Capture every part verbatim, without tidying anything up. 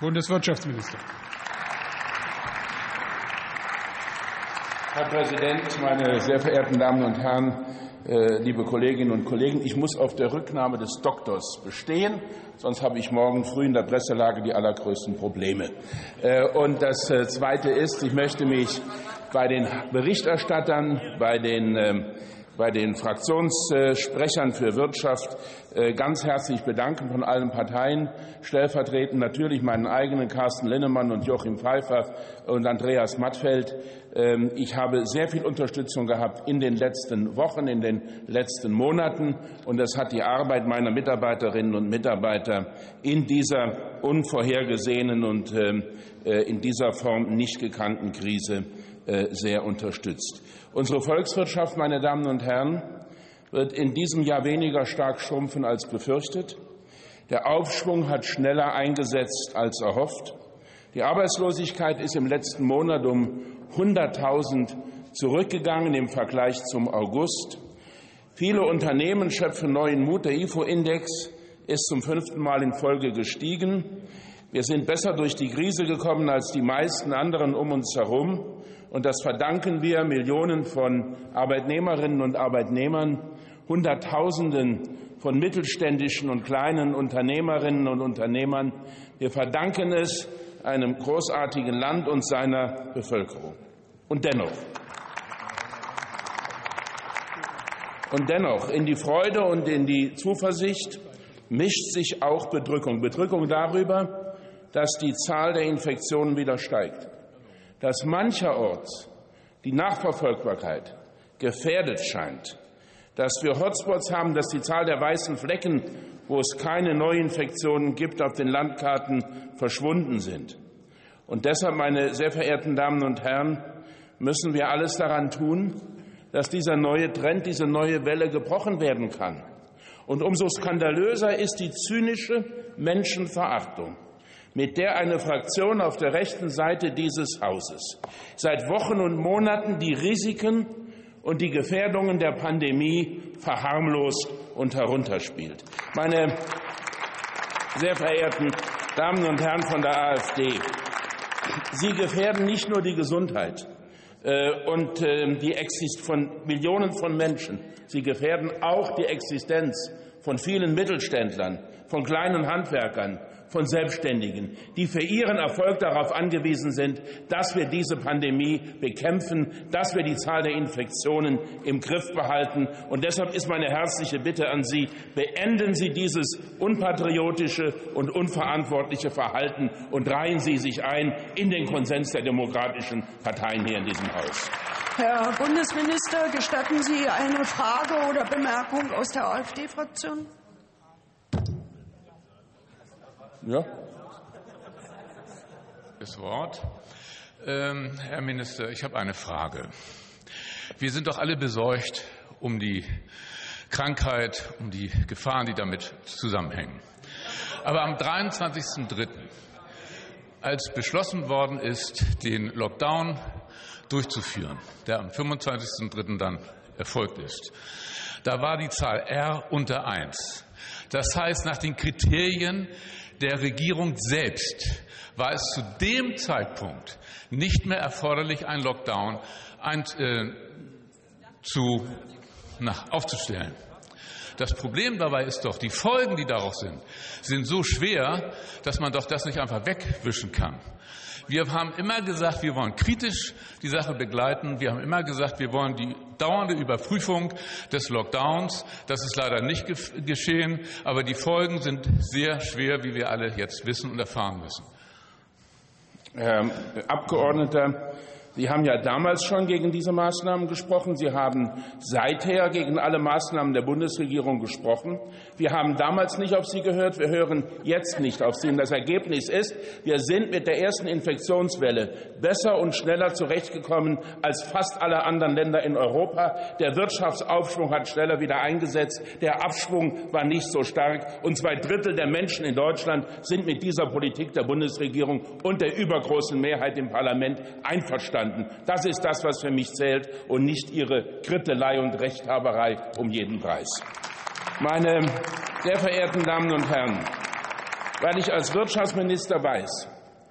Bundeswirtschaftsminister. Herr Präsident, meine sehr verehrten Damen und Herren, äh, liebe Kolleginnen und Kollegen! Ich muss auf der Rücknahme des Doktors bestehen, sonst habe ich morgen früh in der Presselage die allergrößten Probleme. Äh, und das äh, Zweite ist, ich möchte mich bei den Berichterstattern, bei den äh, bei den Fraktionssprechern für Wirtschaft ganz herzlich bedanken von allen Parteien, stellvertretend natürlich meinen eigenen Carsten Linnemann und Joachim Pfeiffer und Andreas Mattfeld. Ich habe sehr viel Unterstützung gehabt in den letzten Wochen, in den letzten Monaten, und das hat die Arbeit meiner Mitarbeiterinnen und Mitarbeiter in dieser unvorhergesehenen und in dieser Form nicht gekannten Krise sehr unterstützt. Unsere Volkswirtschaft, meine Damen und Herren, wird in diesem Jahr weniger stark schrumpfen als befürchtet. Der Aufschwung hat schneller eingesetzt als erhofft. Die Arbeitslosigkeit ist im letzten Monat um hunderttausend zurückgegangen im Vergleich zum August. Viele Unternehmen schöpfen neuen Mut. Der I F O-Index ist zum fünften Mal in Folge gestiegen. Wir sind besser durch die Krise gekommen als die meisten anderen um uns herum. Und das verdanken wir Millionen von Arbeitnehmerinnen und Arbeitnehmern, Hunderttausenden von mittelständischen und kleinen Unternehmerinnen und Unternehmern. Wir verdanken es einem großartigen Land und seiner Bevölkerung. Und dennoch, und dennoch, in die Freude und in die Zuversicht mischt sich auch Bedrückung. Bedrückung darüber, dass die Zahl der Infektionen wieder steigt, dass mancherorts die Nachverfolgbarkeit gefährdet scheint, dass wir Hotspots haben, dass die Zahl der weißen Flecken, wo es keine Neuinfektionen gibt, auf den Landkarten verschwunden sind. Und deshalb, meine sehr verehrten Damen und Herren, müssen wir alles daran tun, dass dieser neue Trend, diese neue Welle gebrochen werden kann. Und umso skandalöser ist die zynische Menschenverachtung, mit der eine Fraktion auf der rechten Seite dieses Hauses seit Wochen und Monaten die Risiken und die Gefährdungen der Pandemie verharmlost und herunterspielt. Meine sehr verehrten Damen und Herren von der AfD, Sie gefährden nicht nur die Gesundheit äh, und äh, die Existenz von Millionen von Menschen, Sie gefährden auch die Existenz von vielen Mittelständlern, von kleinen Handwerkern, von Selbstständigen, die für ihren Erfolg darauf angewiesen sind, dass wir diese Pandemie bekämpfen, dass wir die Zahl der Infektionen im Griff behalten. Und deshalb ist meine herzliche Bitte an Sie, beenden Sie dieses unpatriotische und unverantwortliche Verhalten und reihen Sie sich ein in den Konsens der demokratischen Parteien hier in diesem Haus. Herr Bundesminister, gestatten Sie eine Frage oder Bemerkung aus der AfD-Fraktion? Ja. Das Wort. Ähm, Herr Minister, ich habe eine Frage. Wir sind doch alle besorgt um die Krankheit, um die Gefahren, die damit zusammenhängen. Aber am dreiundzwanzigsten dritten, als beschlossen worden ist, den Lockdown durchzuführen, der am fünfundzwanzigsten dritten dann erfolgt ist, da war die Zahl R unter eins. Das heißt, nach den Kriterien der Regierung selbst war es zu dem Zeitpunkt nicht mehr erforderlich, einen Lockdown ein, äh, zu, na, aufzustellen. Das Problem dabei ist doch, die Folgen, die daraus sind, sind so schwer, dass man doch das nicht einfach wegwischen kann. Wir haben immer gesagt, wir wollen kritisch die Sache begleiten. Wir haben immer gesagt, wir wollen die dauernde Überprüfung des Lockdowns. Das ist leider nicht geschehen, aber die Folgen sind sehr schwer, wie wir alle jetzt wissen und erfahren müssen. Herr Abgeordneter, Sie haben ja damals schon gegen diese Maßnahmen gesprochen. Sie haben seither gegen alle Maßnahmen der Bundesregierung gesprochen. Wir haben damals nicht auf Sie gehört. Wir hören jetzt nicht auf Sie. Und das Ergebnis ist, wir sind mit der ersten Infektionswelle besser und schneller zurechtgekommen als fast alle anderen Länder in Europa. Der Wirtschaftsaufschwung hat schneller wieder eingesetzt. Der Abschwung war nicht so stark. Und zwei Drittel der Menschen in Deutschland sind mit dieser Politik der Bundesregierung und der übergroßen Mehrheit im Parlament einverstanden. Das ist das, was für mich zählt, und nicht Ihre Krittelei und Rechthaberei um jeden Preis. Meine sehr verehrten Damen und Herren, weil ich als Wirtschaftsminister weiß,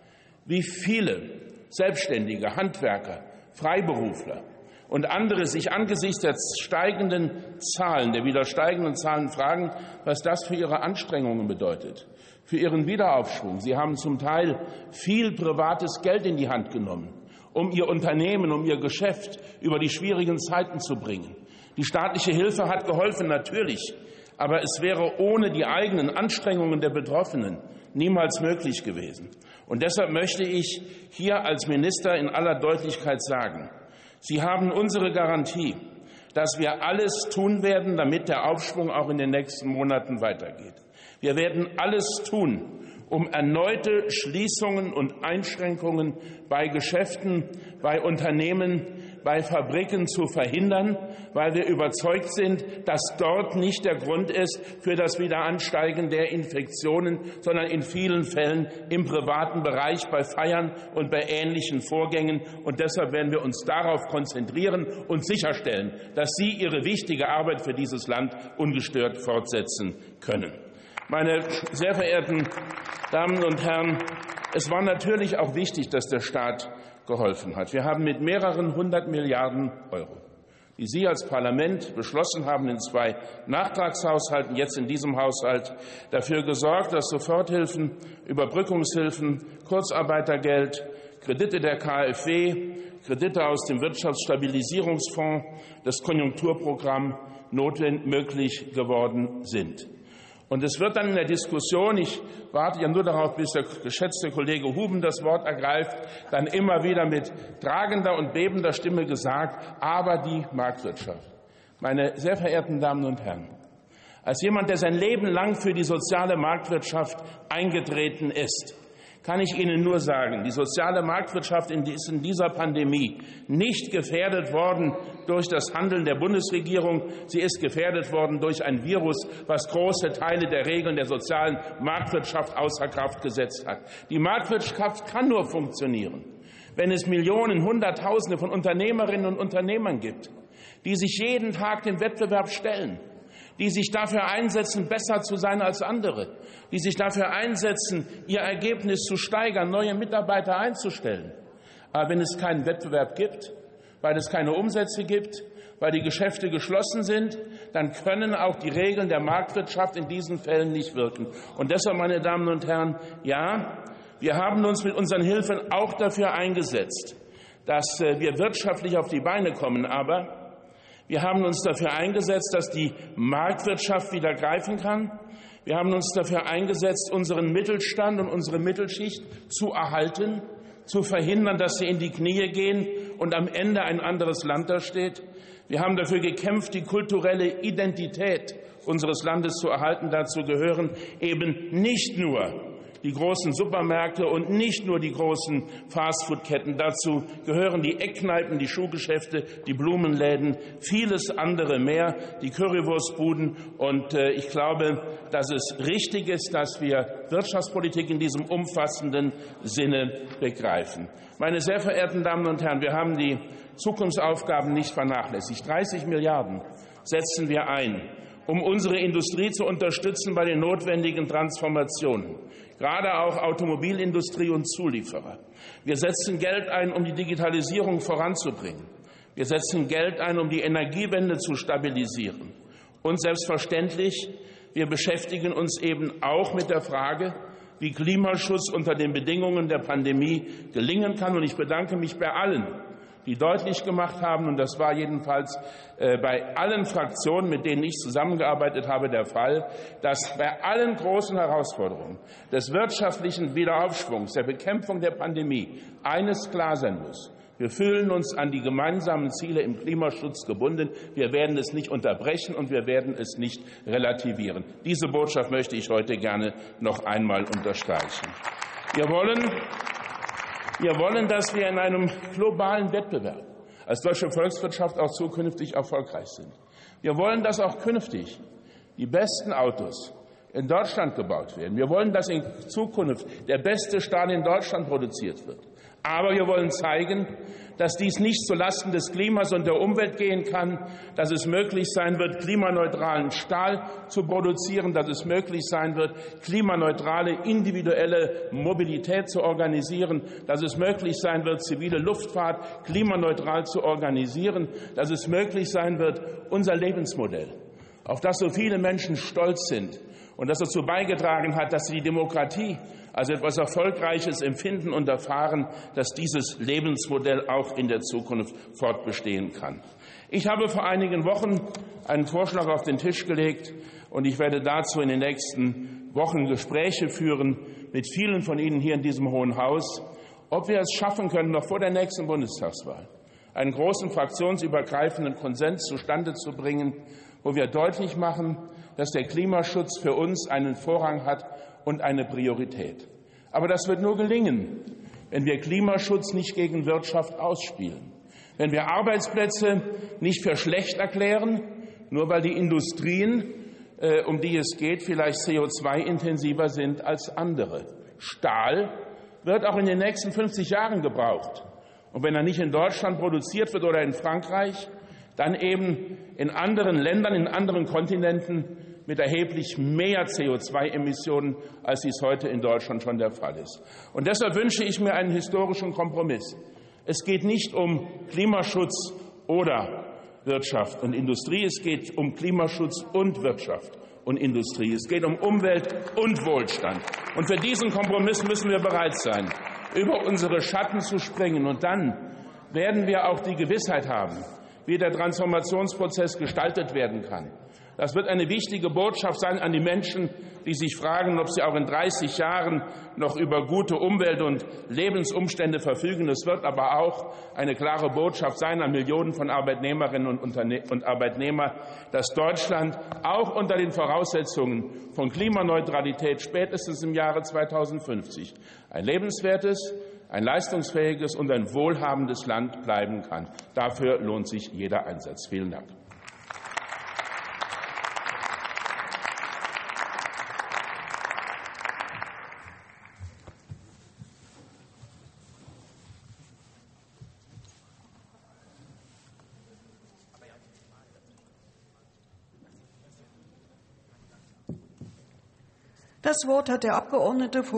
wie viele Selbstständige, Handwerker, Freiberufler und andere sich angesichts der steigenden Zahlen, der wieder steigenden Zahlen fragen, was das für ihre Anstrengungen bedeutet, für ihren Wiederaufschwung. Sie haben zum Teil viel privates Geld in die Hand genommen, um ihr Unternehmen, um ihr Geschäft über die schwierigen Zeiten zu bringen. Die staatliche Hilfe hat geholfen, natürlich, aber es wäre ohne die eigenen Anstrengungen der Betroffenen niemals möglich gewesen. Und deshalb möchte ich hier als Minister in aller Deutlichkeit sagen, Sie haben unsere Garantie, dass wir alles tun werden, damit der Aufschwung auch in den nächsten Monaten weitergeht. Wir werden alles tun, um erneute Schließungen und Einschränkungen bei Geschäften, bei Unternehmen, bei Fabriken zu verhindern, weil wir überzeugt sind, dass dort nicht der Grund ist für das Wiederansteigen der Infektionen, sondern in vielen Fällen im privaten Bereich bei Feiern und bei ähnlichen Vorgängen. Und deshalb werden wir uns darauf konzentrieren und sicherstellen, dass Sie Ihre wichtige Arbeit für dieses Land ungestört fortsetzen können. Meine sehr verehrten Damen und Herren, es war natürlich auch wichtig, dass der Staat geholfen hat. Wir haben mit mehreren hundert Milliarden Euro, die Sie als Parlament beschlossen haben, in zwei Nachtragshaushalten, jetzt in diesem Haushalt, dafür gesorgt, dass Soforthilfen, Überbrückungshilfen, Kurzarbeitergeld, Kredite der KfW, Kredite aus dem Wirtschaftsstabilisierungsfonds, das Konjunkturprogramm notwendig möglich geworden sind. Und es wird dann in der Diskussion, ich warte ja nur darauf, bis der geschätzte Kollege Huben das Wort ergreift, dann immer wieder mit tragender und bebender Stimme gesagt, aber die Marktwirtschaft. Meine sehr verehrten Damen und Herren, als jemand, der sein Leben lang für die soziale Marktwirtschaft eingetreten ist, kann ich Ihnen nur sagen, die soziale Marktwirtschaft ist in dieser Pandemie nicht gefährdet worden durch das Handeln der Bundesregierung. Sie ist gefährdet worden durch ein Virus, was große Teile der Regeln der sozialen Marktwirtschaft außer Kraft gesetzt hat. Die Marktwirtschaft kann nur funktionieren, wenn es Millionen, Hunderttausende von Unternehmerinnen und Unternehmern gibt, die sich jeden Tag dem Wettbewerb stellen, die sich dafür einsetzen, besser zu sein als andere, die sich dafür einsetzen, ihr Ergebnis zu steigern, neue Mitarbeiter einzustellen. Aber wenn es keinen Wettbewerb gibt, weil es keine Umsätze gibt, weil die Geschäfte geschlossen sind, dann können auch die Regeln der Marktwirtschaft in diesen Fällen nicht wirken. Und deshalb, meine Damen und Herren, ja, wir haben uns mit unseren Hilfen auch dafür eingesetzt, dass wir wirtschaftlich auf die Beine kommen, aber wir haben uns dafür eingesetzt, dass die Marktwirtschaft wieder greifen kann. Wir haben uns dafür eingesetzt, unseren Mittelstand und unsere Mittelschicht zu erhalten, zu verhindern, dass sie in die Knie gehen und am Ende ein anderes Land dasteht. Wir haben dafür gekämpft, die kulturelle Identität unseres Landes zu erhalten. Dazu gehören eben nicht nur die großen Supermärkte und nicht nur die großen Fastfood-Ketten. Dazu gehören die Eckkneipen, die Schuhgeschäfte, die Blumenläden, vieles andere mehr, die Currywurstbuden. Und äh, ich glaube, dass es richtig ist, dass wir Wirtschaftspolitik in diesem umfassenden Sinne begreifen. Meine sehr verehrten Damen und Herren, wir haben die Zukunftsaufgaben nicht vernachlässigt. dreißig Milliarden setzen wir ein, um unsere Industrie zu unterstützen bei den notwendigen Transformationen, gerade auch Automobilindustrie und Zulieferer. Wir setzen Geld ein, um die Digitalisierung voranzubringen. Wir setzen Geld ein, um die Energiewende zu stabilisieren. Und selbstverständlich, wir beschäftigen uns eben auch mit der Frage, wie Klimaschutz unter den Bedingungen der Pandemie gelingen kann. Und ich bedanke mich bei allen, die deutlich gemacht haben, und das war jedenfalls äh, bei allen Fraktionen, mit denen ich zusammengearbeitet habe, der Fall, dass bei allen großen Herausforderungen des wirtschaftlichen Wiederaufschwungs, der Bekämpfung der Pandemie eines klar sein muss: Wir fühlen uns an die gemeinsamen Ziele im Klimaschutz gebunden. Wir werden es nicht unterbrechen und wir werden es nicht relativieren. Diese Botschaft möchte ich heute gerne noch einmal unterstreichen. Wir wollen Wir wollen, dass wir in einem globalen Wettbewerb als deutsche Volkswirtschaft auch zukünftig erfolgreich sind. Wir wollen, dass auch künftig die besten Autos in Deutschland gebaut werden. Wir wollen, dass in Zukunft der beste Stahl in Deutschland produziert wird. Aber wir wollen zeigen, dass dies nicht zulasten des Klimas und der Umwelt gehen kann, dass es möglich sein wird, klimaneutralen Stahl zu produzieren, dass es möglich sein wird, klimaneutrale individuelle Mobilität zu organisieren, dass es möglich sein wird, zivile Luftfahrt klimaneutral zu organisieren, dass es möglich sein wird, unser Lebensmodell, auf das so viele Menschen stolz sind und das dazu beigetragen hat, dass sie die Demokratie als etwas Erfolgreiches empfinden und erfahren, dass dieses Lebensmodell auch in der Zukunft fortbestehen kann. Ich habe vor einigen Wochen einen Vorschlag auf den Tisch gelegt, und ich werde dazu in den nächsten Wochen Gespräche führen mit vielen von Ihnen hier in diesem Hohen Haus, ob wir es schaffen können, noch vor der nächsten Bundestagswahl einen großen fraktionsübergreifenden Konsens zustande zu bringen, wo wir deutlich machen, dass der Klimaschutz für uns einen Vorrang hat und eine Priorität. Aber das wird nur gelingen, wenn wir Klimaschutz nicht gegen Wirtschaft ausspielen, wenn wir Arbeitsplätze nicht für schlecht erklären, nur weil die Industrien, äh, um die es geht, vielleicht C O zwei intensiver sind als andere. Stahl wird auch in den nächsten fünfzig Jahren gebraucht. Und wenn er nicht in Deutschland produziert wird oder in Frankreich, dann eben in anderen Ländern, in anderen Kontinenten mit erheblich mehr C O zwei Emissionen, als dies heute in Deutschland schon der Fall ist. Und deshalb wünsche ich mir einen historischen Kompromiss. Es geht nicht um Klimaschutz oder Wirtschaft und Industrie. Es geht um Klimaschutz und Wirtschaft und Industrie. Es geht um Umwelt und Wohlstand. Und für diesen Kompromiss müssen wir bereit sein, über unsere Schatten zu springen. Und dann werden wir auch die Gewissheit haben, wie der Transformationsprozess gestaltet werden kann. Das wird eine wichtige Botschaft sein an die Menschen, die sich fragen, ob sie auch in dreißig Jahren noch über gute Umwelt- und Lebensumstände verfügen. Es wird aber auch eine klare Botschaft sein an Millionen von Arbeitnehmerinnen und Arbeitnehmern, dass Deutschland auch unter den Voraussetzungen von Klimaneutralität spätestens im Jahre zweitausendfünfzig ein lebenswertes, ein leistungsfähiges und ein wohlhabendes Land bleiben kann. Dafür lohnt sich jeder Einsatz. Vielen Dank. Das Wort hat der Abgeordnete